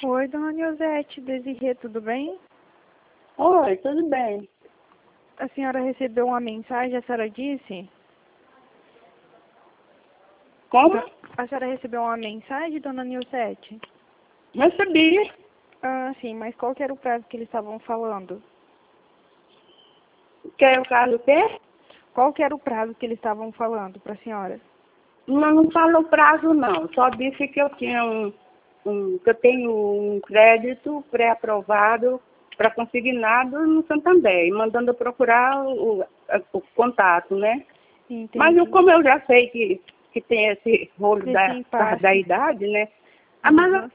Oi, dona Nilzete, Desirê, tudo bem? Oi, tudo bem. A senhora recebeu uma mensagem, a senhora disse? Como? A senhora recebeu uma mensagem, dona Nilzete? Recebi. Ah, sim, mas qual que era o prazo que eles estavam falando? Que é o caso o quê? Qual que era o prazo que eles estavam falando para a senhora? Não falou prazo, não. Só disse que eu tinha que eu tenho um crédito pré-aprovado para consignado no Santander, e mandando eu procurar o contato, né? Mas Entendi. como eu já sei que tem esse rolo Esse impasse. da idade, né? Mas Uhum. o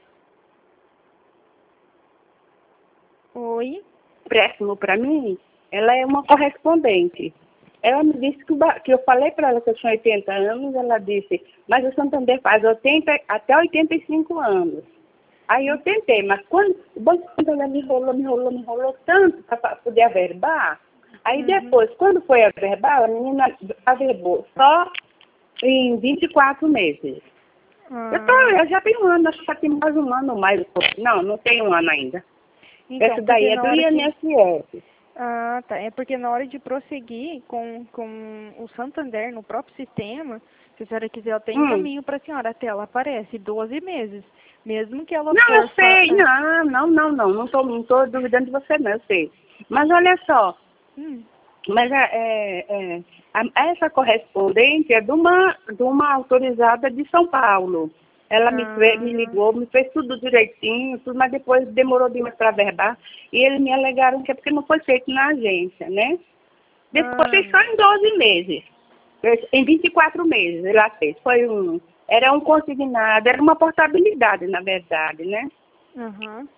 Oi? empréstimo para mim, ela é uma correspondente. Ela me disse que eu falei para ela que eu tinha 80 anos, ela disse, mas o Santander faz 80, até 85 anos. Aí eu tentei, mas quando o Banco Santander me enrolou tanto para poder averbar, aí depois, quando foi averbar, a menina averbou só em 24 meses. Ah, Eu já tenho um ano, acho que já tem mais um ano ou mais. Não tem um ano ainda. então, Essa daí porque é na do hora que... INSS. Ah, tá. É porque na hora de prosseguir com o Santander no próprio sistema, se a senhora quiser, eu tenho caminho para a senhora. A tela aparece 12 meses. Mesmo que ela Não, eu for... sei, não tô duvidando de você, não, eu sei. Mas olha só, Hum. mas essa correspondente é de uma autorizada de São Paulo. Ela me Ah, ligou, me fez tudo direitinho, tudo, mas depois demorou demais para verbar, e eles me alegaram que é porque não foi feito na agência, né? Depois fez só ah, em 12 meses. Em 24 meses ela fez. Era um consignado, era uma portabilidade, na verdade, né? aham.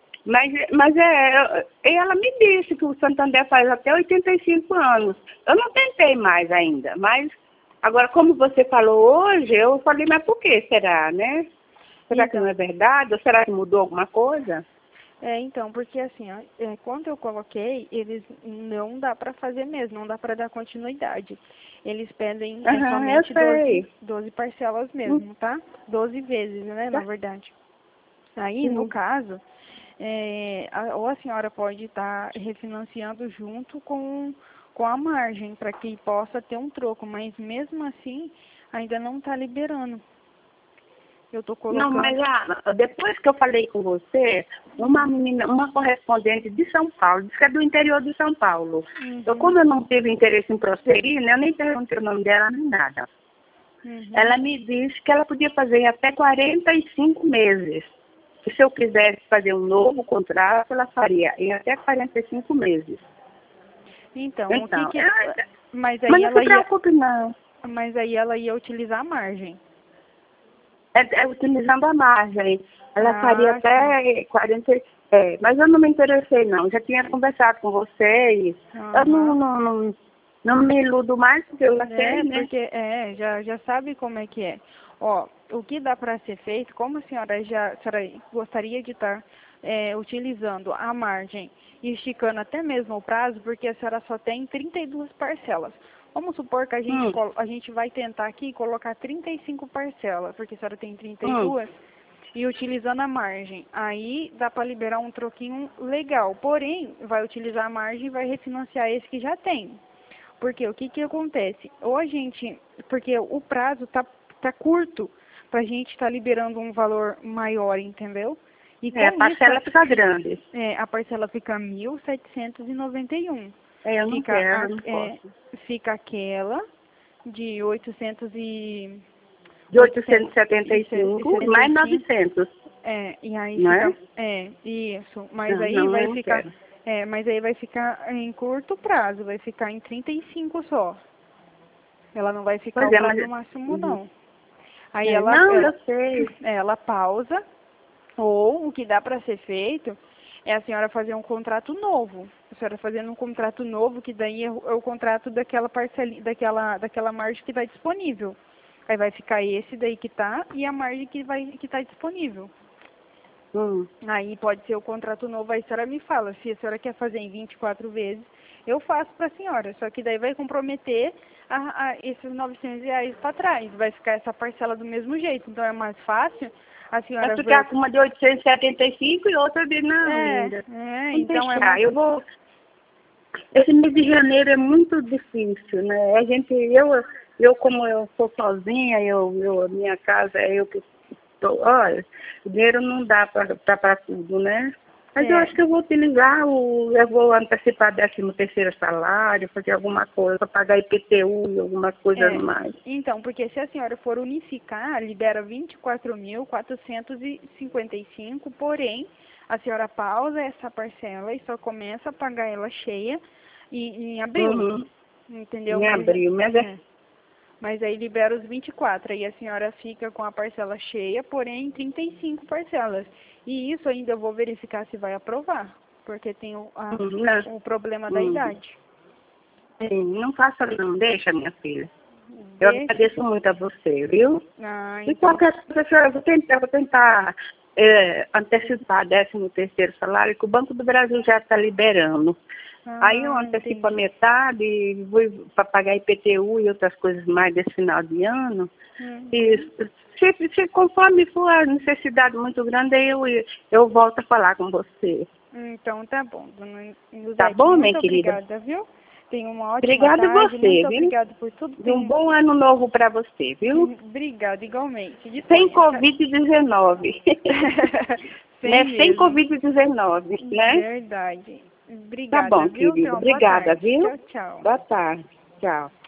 E ela me disse que o Santander faz até 85 anos. Eu não tentei mais ainda, mas agora, como você falou hoje, eu falei, mas por que será, né? Será que não Então, é verdade? Ou será que mudou alguma coisa? então, porque assim, ó, quando eu coloquei, eles não dá para fazer mesmo, não dá para dar continuidade. Eles pedem Aham, eu somente sei. 12 parcelas Hum, mesmo, tá? 12 vezes, né, na tá? verdade. Aí, no Hum. caso, ou a senhora pode estar refinanciando junto com a margem, para que possa ter um troco, mas mesmo assim, ainda não está liberando. Eu estou Não, colocando. mas depois que eu falei com você, uma menina, uma correspondente de São Paulo, disse que é do interior de São Paulo. Uhum, Como eu não tive interesse em prosseguir, né, eu nem perguntei o nome dela nem nada. uhum. Ela me disse que ela podia fazer em até 45 meses. Que se eu quisesse fazer um novo contrato, ela faria em até 45 meses. Então, o que Então, que. Mas mas aí não se ela ia. preocupe, não. Mas aí ela ia utilizar a margem. É utilizando a margem. Ela faria Ah, sim. até 40. Mas eu não me interessei, não. Já tinha conversado com você e eu Aham. não me iludo mais, porque eu já sei, né? Porque já sabe como é que é. Ó, o que dá para ser feito, como a senhora gostaria de estar utilizando a margem e esticando até mesmo o prazo, porque a senhora só tem 32 parcelas. Vamos supor que Hum, a gente vai tentar aqui colocar 35 parcelas, porque a senhora tem hum. 32, e utilizando a margem. Aí dá para liberar um troquinho legal. Porém, vai utilizar a margem e vai refinanciar esse que já tem. Porque o que que acontece? Ou a gente, porque o prazo tá curto para a gente estar liberando um valor maior, entendeu? E A com isso parcela fica grande. a parcela fica 1.791. Eu não Fica quero, eu não posso. fica aquela de De 875 mais 875. 900, E aí não fica, é? isso, mas Não, aí não, vai eu não ficar, quero. mas aí vai ficar em curto prazo, vai ficar em 35 só. Ela não vai ficar Pois o é, mas... prazo máximo, Uhum. não. Aí ela, Não, ela, eu sei. ela pausa, ou o que dá para ser feito é a senhora fazer um contrato novo. A senhora fazendo um contrato novo, que daí é o contrato daquela parcela, daquela margem que está disponível. Aí vai ficar esse daí que tá e a margem que tá disponível. Aí pode ser o contrato novo, aí a senhora me fala, se a senhora quer fazer em 24 vezes, eu faço para a senhora, só que daí vai comprometer esses R$ 900 para trás, vai ficar essa parcela do mesmo jeito, então é mais fácil a senhora vai ficar com uma de 875 e outra de não ainda. Então deixar. é mais... Esse mês de janeiro é muito difícil, né? Eu como eu sou sozinha, minha casa é eu que estou, olha, o dinheiro não dá para tudo, né? Mas eu acho que eu vou utilizar, eu vou antecipar 13º salário, fazer alguma coisa, pagar IPTU e alguma coisa mais. Então, porque se a senhora for unificar, libera 24.455, porém, a senhora pausa essa parcela e só começa a pagar ela cheia em abril, entendeu? Em abril, mas aí libera os 24, aí a senhora fica com a parcela cheia, porém em 35 parcelas. E isso ainda eu vou verificar se vai aprovar, porque tem o problema da idade. Sim, não faça não, deixa, minha filha. Eu agradeço muito a você, viu? E qualquer coisa, eu vou tentar antecipar 13º salário, que o Banco do Brasil já está liberando. Aí eu antecipo a metade, vou para pagar IPTU e outras coisas mais desse final de ano. E se conforme for a necessidade muito grande, aí eu volto a falar com você. Então tá bom, dona Luzete. Tá bom, minha querida? Muito obrigada, viu? Tenha uma ótima obrigada tarde. Obrigada você, muito viu? obrigada por tudo. Um bom ano novo para você, viu? Obrigada, igualmente. Sem Covid-19. Sem Covid-19, né? Verdade. Obrigada, tá bom, viu? querido. Obrigada, viu? Tchau, tchau. Boa tarde. Tchau.